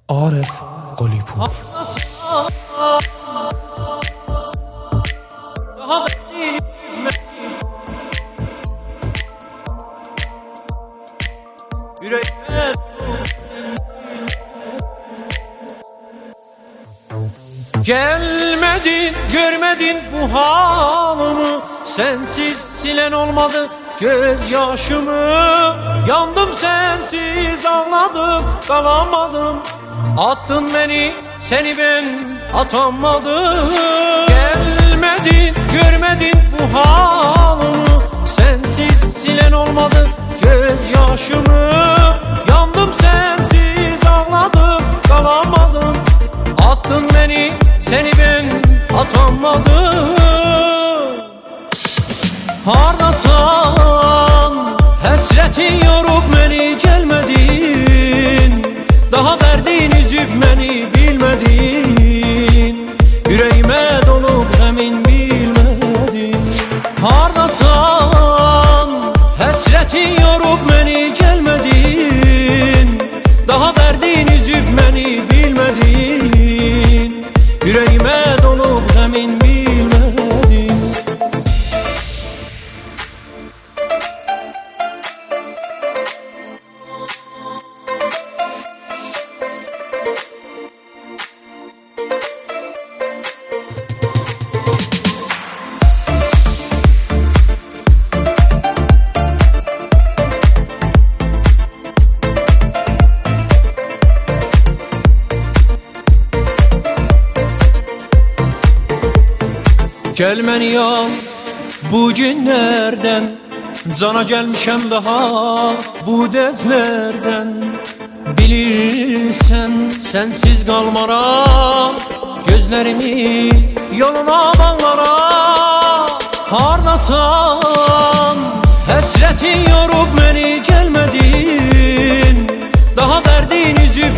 Arif Qolipur. Gelmedin, görmedin bu halımı, sensiz silen olmadı gözyaşımı. Yandım sensiz, ağladım, kalamadım. Attın beni, seni ben atamadım. Gelmedin, görmedin bu halımı, sensiz silen olmadı gözyaşımı. Yandım sensiz, ağladım, kalamadım. Attın beni, seni ben atamadım. Hardasan, həsrətin yorub məni, gəlmədin. Daha dərdin üzüb məni, bilmədin. Ürəyimə dolub həmin bilmədin. Hardasan, həsrətin yorub məni, gəlmədin. Daha dərdin üzüb məni, bilmədin. Ürəyimə dolub həmin bilmədin. Gel məni al bu günlərdən, cana gəlmişəm daha bu dərdlərdən. Bilirsən, sənsiz qalmaram, gözlərimi yoluna bağlaram. Hardasan, həsrətin yorub məni, gəlmədin. Daha dərdin üzüb